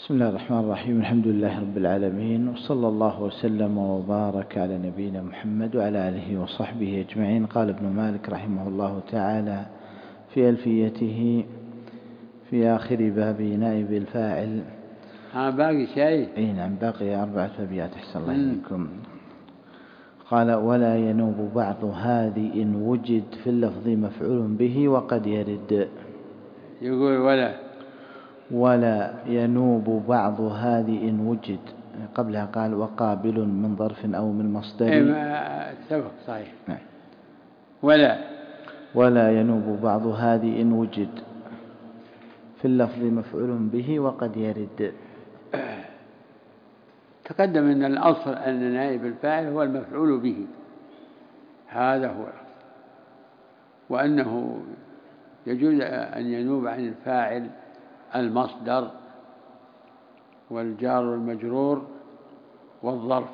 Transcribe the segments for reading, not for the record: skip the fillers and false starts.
بسم الله الرحمن الرحيم. الحمد لله رب العالمين، وصلى الله وسلم وبارك على نبينا محمد وعلى آله وصحبه أجمعين. قال ابن مالك رحمه الله تعالى في ألفيته في آخر باب نائب الفاعل. باقي شيء؟ أي نعم، باقي 4 أبيات أحسن الله إليكم. قال: ولا ينوب بعض هذه إن وجد في اللفظ مفعول به وقد يرد. يقول ولا ينوب بعض هذه إن وجد، قبلها قال وقابل من ظرف أو من مصدر. سبق صحيح. نعم. ولا ينوب بعض هذه إن وجد في اللفظ مفعول به وقد يرد. تقدم أن الأصل أن نائب الفاعل هو المفعول به، هذا هو الأصل، وأنه يجوز أن ينوب عن الفاعل المصدر والجار والمجرور والظرف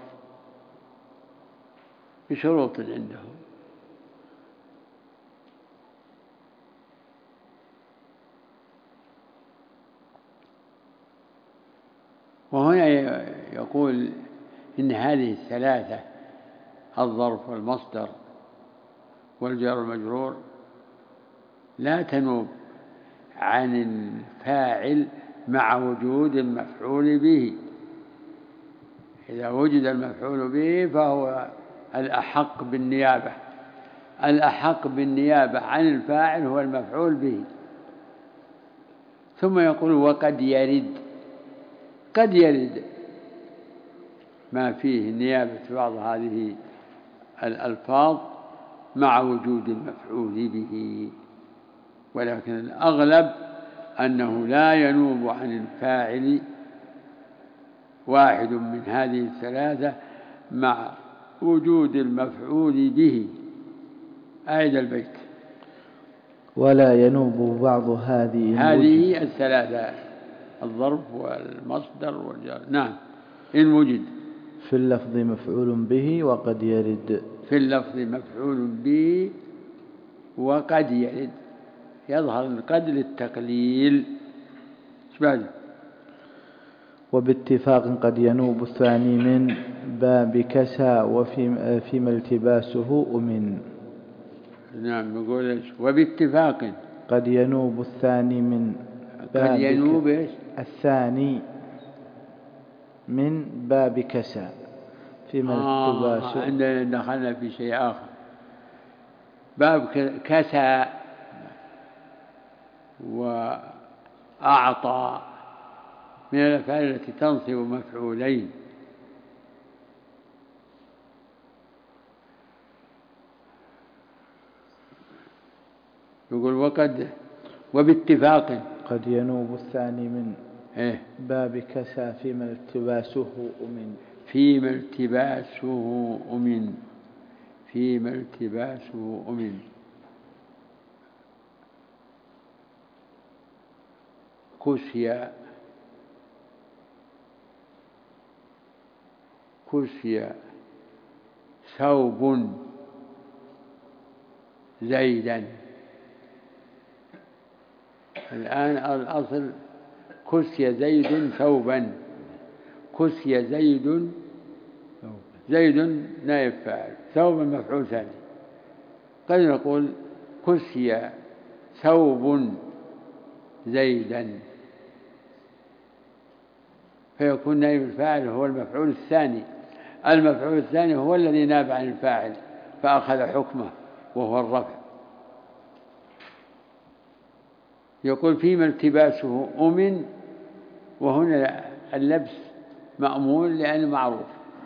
بشروط عنده. وهنا يقول إن هذه الثلاثة، الظرف والمصدر والجار والمجرور، لا تنوب عن الفاعل مع وجود المفعول به. إذا وجد المفعول به فهو الأحق بالنيابة عن الفاعل هو المفعول به. ثم يقول وقد يرد. قد يرد ما فيه نيابة بعض هذه الألفاظ مع وجود المفعول به، ولكن الأغلب أنه لا ينوب عن الفاعل واحد من هذه الثلاثة مع وجود المفعول به. أعد البيت. ولا ينوب بعض هذه الثلاثة، الظرف والمصدر والجار، نعم، إن وجد في اللفظ مفعول به وقد يرد. في اللفظ مفعول به وقد يرد، يظهر القد للتقليل. بعد وباتفاق قد ينوب الثاني من باب كسى وفيما التباسه أمن. نعم، يقول وباتفاق قد ينوب الثاني من باب قد ينوب الثاني من باب كسى فيما التباسه. عندنا دخلنا في شيء آخر. باب كسى وأعطى من الأفعال التي تنصب مفعولين. يقول وباتفاق قد ينوب الثاني من باب كسى فيما التباسه أمن. فيما التباسه أمن. كسي ثوب زيدا. الآن الأصل كسي زيد ثوبا. كسي زيد نائب فاعل، ثوبا مفعول ثاني. قد نقول كسي ثوب زيدا، فيكون نائب الفاعل هو المفعول الثاني. المفعول الثاني هو الذي ناب عن الفاعل فأخذ حكمه وهو الرفع. يقول فيما التباسه أمن، وهنا اللبس مأمول لأنه معروف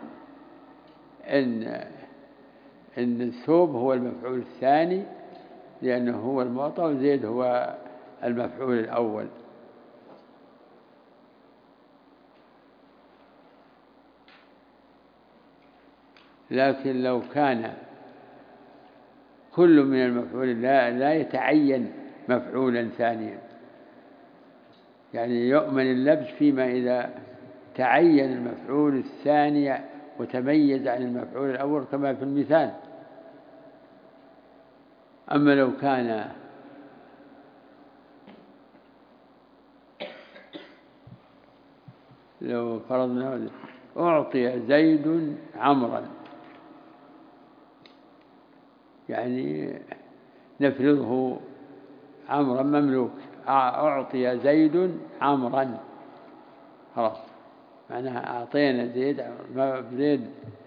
إن الثوب هو المفعول الثاني لأنه هو المعطى، وزيد هو المفعول الأول. لكن لو كان كل من المفعول لا يتعين مفعولا ثانيا، يعني يؤمن اللبس فيما إذا تعين المفعول الثاني وتميز عن المفعول الأول كما في المثال. أما لو كان لو فرضنا أعطي زيد عمرا، يعني نفرضه عمرا مملوك، أعطي زيد عمرا، خلاص معناها أعطينا زيد،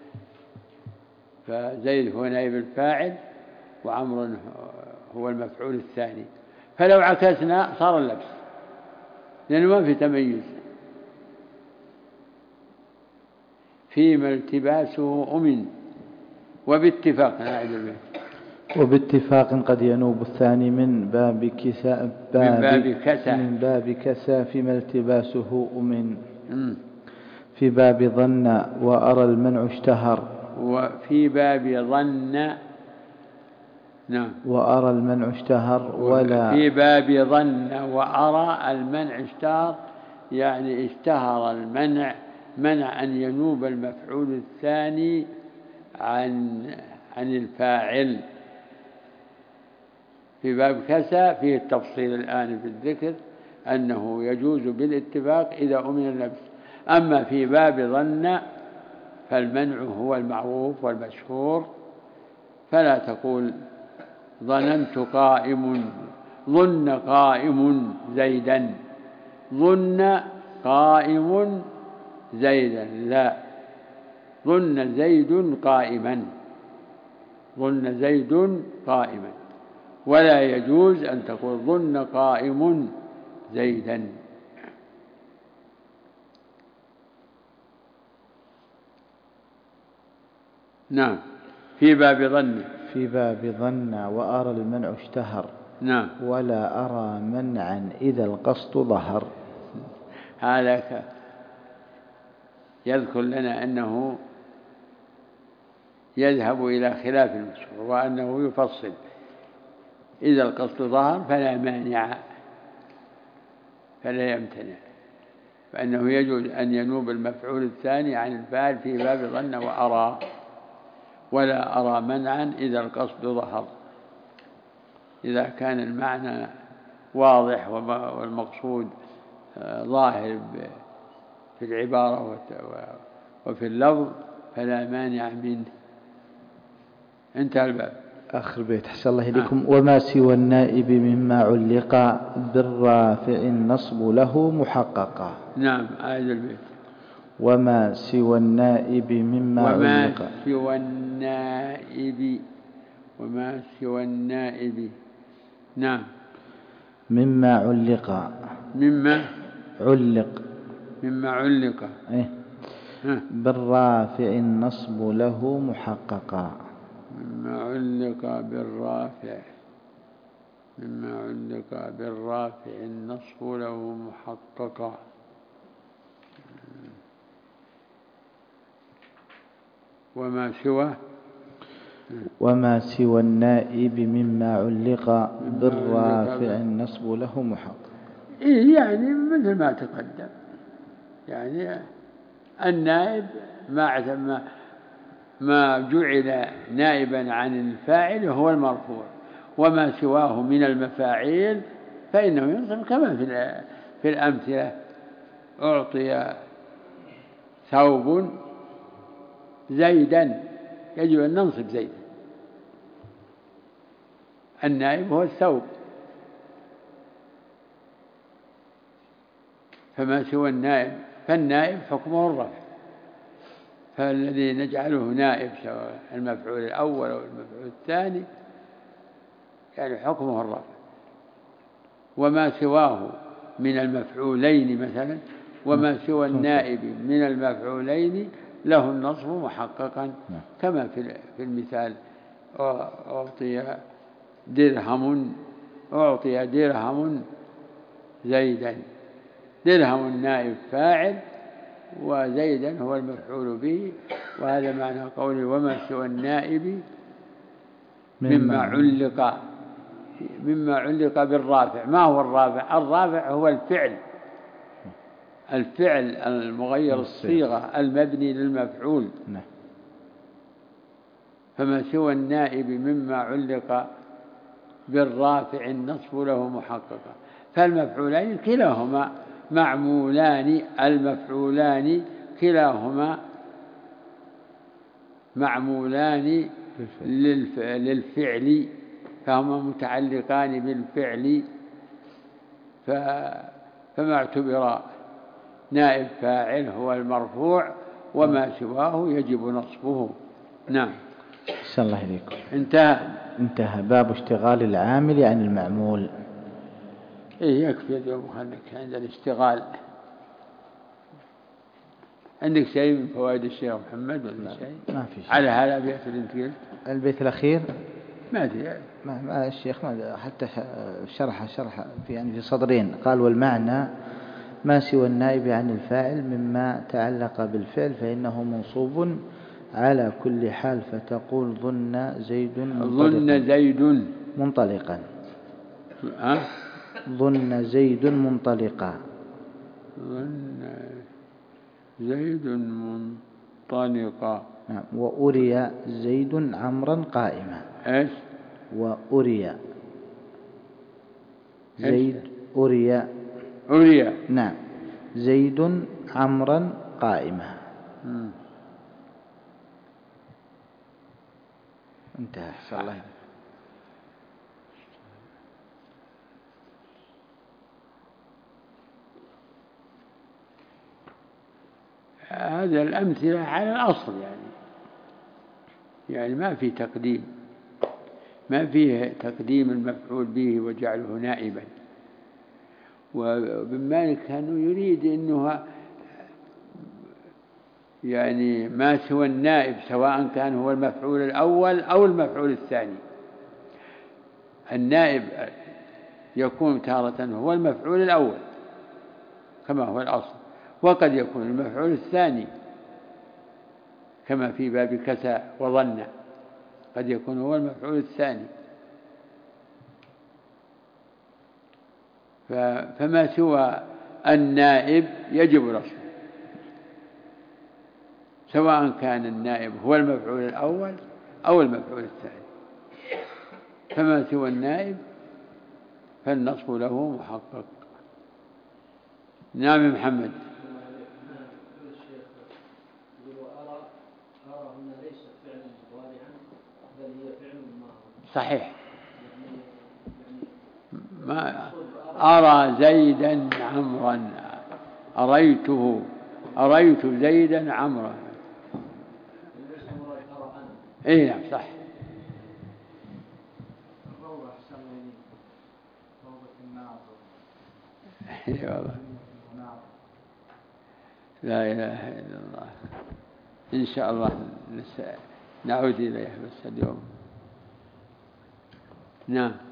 فزيد هو نائب الفاعل وعمر هو المفعول الثاني. فلو عكسنا صار اللبس، لأنه ما في تميز. فيما التباسه أمن وباتفاق، وباتفاق قد ينوب الثاني من باب كسى فيما التباسه أمن. في باب ظن وأرى المنع اشتهر. وفي باب ظن، نعم، وأرى المنع اشتهر. ولا في باب ظن وأرى المنع اشتهر، يعني اشتهر المنع، منع أن ينوب المفعول الثاني عن الفاعل. في باب كسى فيه التفصيل الآن في الذكر أنه يجوز بالاتفاق إذا أمن اللبس. أما في باب ظن فالمنع هو المعروف والمشهور، فلا تقول ظننت قائم، ظن قائم زيدا، ظن قائم زيدا، لا، ظن زيد قائما، ظن زيد قائما، ولا يجوز أن تقول ظن قائم زيدا. نعم. في باب ظن وأرى المنع اشتهر. نعم. ولا أرى منعا إذا القصد ظهر. هذا يذكر لنا أنه يذهب إلى خلاف المشهور، وأنه يفصل إذا القصد ظهر فلا مانع، فلا يمتنع، فأنه يجوز أن ينوب المفعول الثاني عن الفاعل في باب ظن وأرى. ولا أرى منعا إذا القصد ظهر، إذا كان المعنى واضح والمقصود ظاهر في العبارة وفي اللفظ فلا مانع منه. انتهى الباب. آخر بيت حسن الله إليكم. وما سوى النائب مما علق بالرافع النصب له محققا. نعم، آية البيت. وما سوى النائب مما علق. وما سوى النائب نعم. مما علق. إيه؟ بالرافع النصب له محققا. مما علق بالرافع النصب له محققا. وما سوى النائب مما علق بالرافع النصب له محقق. يعني مثل ما تقدم، يعني النائب ما جعل نائبا عن الفاعل هو المرفوع، وما سواه من المفاعيل فإنه ينصب كما في الأمثلة. أعطي ثوب زيدا، يجب أن ننصب زيدا، النائب هو الثوب. فما سوى النائب، فالنائب حكمه الرفع، فالذي نجعله نائب سواء المفعول الأول أو المفعول الثاني يعني حكمه الرفع. وما سواه من المفعولين مثلا، وما سوى النائب من المفعولين له النصب محققا، كما في المثال أعطي درهم زيدا، درهم النائب فاعل وزيدا هو المفعول به. وهذا معنى قوله وما سوى النائب مما علق بالرافع. ما هو الرافع؟ الرافع هو الفعل المغير الصيغة المبني للمفعول. فما سوى النائب مما علق بالرافع النصب له محققا. فالمفعولين كلاهما معمولان المفعولان كلاهما معمولان للفعل، فهما متعلقان بالفعل، فما اعتبر نائب فاعل هو المرفوع، وما سواه يجب نصبه. نعم. أحسن الله إليكم. انتهى باب اشتغال العامل عن المعمول. إيه يكفي اليوم، خليك عند الاشتغال. عندك شيء من فوائد الشيخ محمد ولا شيء؟ ما في شيء. على هذا البيت اللي انت قلت البيت الأخير ما في ما الشيخ ما حتى شرح في صدرين. قال: والمعنى ما سوى النائب عن الفاعل مما تعلق بالفعل فإنه منصوب على كل حال، فتقول ظن زيد منطلقا. ظن زيد منطلقا. نعم. وأري زيد عمرا قائما. ايش؟ وأري زيد أري نعم زيد عمرا قائما. انتهى. أحسن الله. هذا الأمثلة على الأصل، يعني ما في تقديم، ما فيه تقديم المفعول به وجعله نائبا. وابن مالك كان يريد أنه يعني ما سوى النائب سواء كان هو المفعول الأول أو المفعول الثاني. النائب يكون تارة هو المفعول الأول كما هو الأصل، وقد يكون المفعول الثاني كما في باب كسى وظن، قد يكون هو المفعول الثاني. فما سوى النائب يجب نصبه، سواء كان النائب هو المفعول الأول أو المفعول الثاني. فما سوى النائب فالنصب له محقق. نعم محمد. صحيح. ما أرى زيدا عمرا، أريت زيدا عمرا. إيه نعم صح. لا إله إلا الله. إن شاء الله نعود إليه بس اليوم. نعم.